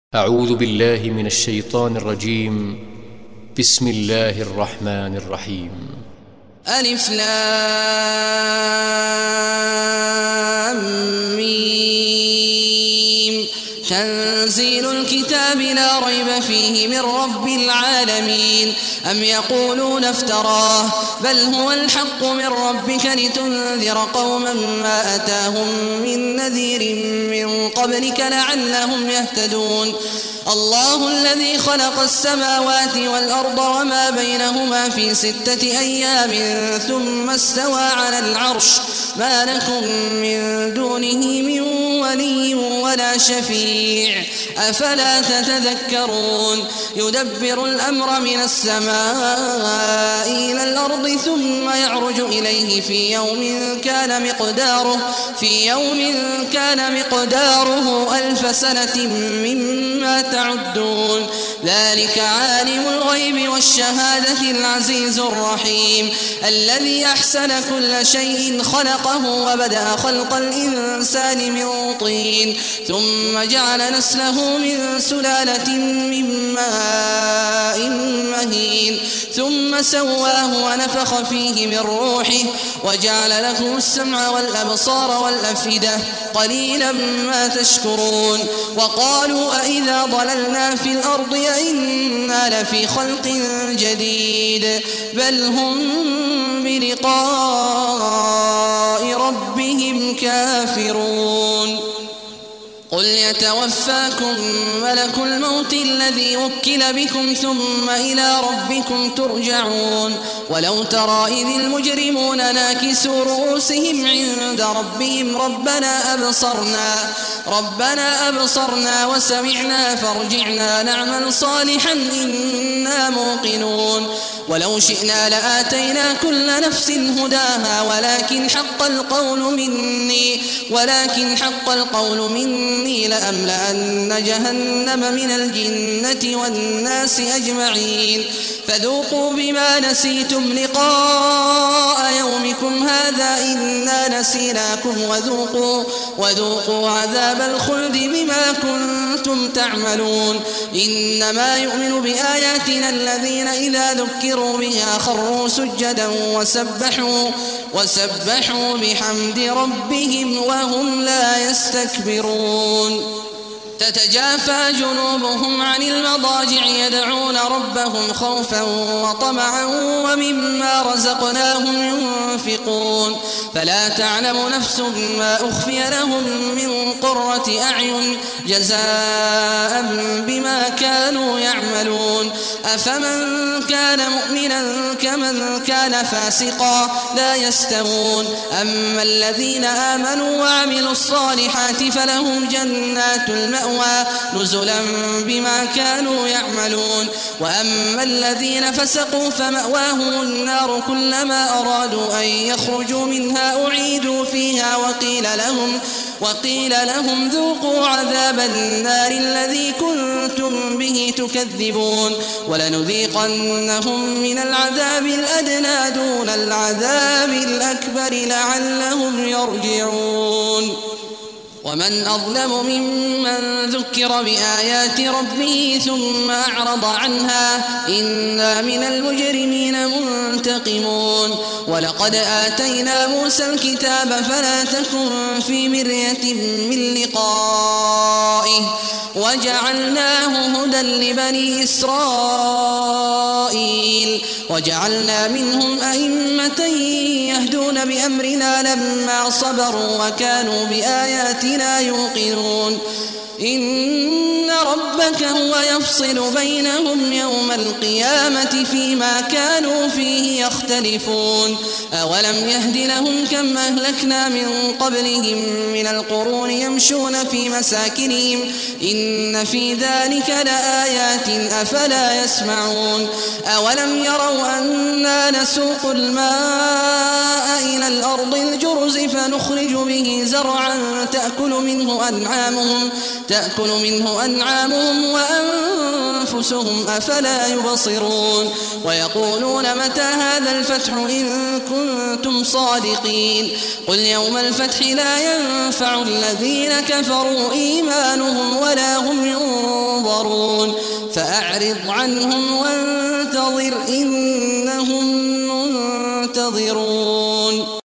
أعوذ بالله من الشيطان الرجيم. بسم الله الرحمن الرحيم. ألف لام ميم. تنزيل الكتاب لا ريب فيه من رب العالمين. أم يقولون افتراه بل هو الحق من ربك لتنذر قوما ما أتاهم من نذير من قبلك لعلهم يهتدون. الله الذي خلق السماوات والأرض وما بينهما في 6 أيام ثم استوى على العرش ما لكم من دونه من ولي ولا شفيع أفلا تتذكرون. يدبر الأمر من السماء إلى الأرض ثم يعرج إليه في يوم كان مقداره 1000 سنة مما تعدون. ذلك عالم الغيب والشهادة العزيز الرحيم الذي أحسن كل شيء خلقه وبدأ خلق الإنسان من طين ثم جعل نسله من سلالة من ماء مهين ثم سواه ونفخ فيه من روحه وجعل لكم السمع والأبصار والأفئدة قليلا ما تشكرون. وقالوا أإذا ضللنا في الأرض أإنا لفي خلق جديد بل هم بلقاء ربهم كافرون. قل يتوفاكم ملك الموت الذي وكل بكم ثم إلى ربكم ترجعون. ولو ترى إذ المجرمون ناكسوا رؤوسهم عند ربهم ربنا أبصرنا وسمعنا فارجعنا نعمل صالحا إنا موقنون. ولو شئنا لآتينا كل نفس هداها ولكن حق القول مني لأملأن جهنم من الجنة والناس أجمعين. فذوقوا بما نسيتم لقاء يومكم هذا إنا نسيناكم وذوقوا عذاب الخلد بما كنتم تعملون. إنما يؤمن بآياتنا الذين إذا ذكروا بها خروا سجدا وسبحوا بحمد ربهم وهم لا يستكبرون. تتجافى جنوبهم عن المضاجع يدعون ربهم خوفا وطمعا ومما رزقناهم ينفقون. فلا تعلم نفس ما أخفي لهم من قرة أعين جزاء بما كانوا يعملون. أفمن كان مؤمنا كمن كان فاسقا لا يستوون. أما الذين آمنوا وعملوا الصالحات فلهم جنات المأوى نزلا بما كانوا يعملون. وأما الذين فسقوا فمأواهم النار كلما أرادوا أن يخرجوا منها أعيدوا فيها وقيل لهم ذوقوا عذاب النار الذي كنتم به تكذبون. ولنذيقنهم من العذاب الأدنى دون العذاب الأكبر لعلهم يرجعون. ومن أظلم ممن ذكر بآيات ربه ثم أعرض عنها إنا من المجرمين منتقمون. ولقد آتينا موسى الكتاب فلا تكن في مرية من لقائه وجعلناه هدى لبني إسرائيل وجعلنا منهم أئمة يهدون بأمرنا لما صبروا وكانوا بآياتنا يوقنون. إن ربك هو يفصل بينهم يوم القيامة فيما كانوا فيه يختلفون. أولم يهد لهم كم أهلكنا من قبلهم من القرون يمشون في مساكنهم إن في ذلك لآيات أفلا يسمعون. أولم يروا أنا نسوق الماء إلى الأرض الجرز فنخرج به زرعا تأكل منه أنعامهم وأنفسهم أفلا يبصرون. ويقولون متى هذا الفتح إن كنتم صادقين. قل يوم الفتح لا ينفع الذين كفروا إيمانهم ولا هم ينظرون. يفترون فأعرض عنهم وانتظر إنهم منتظرون.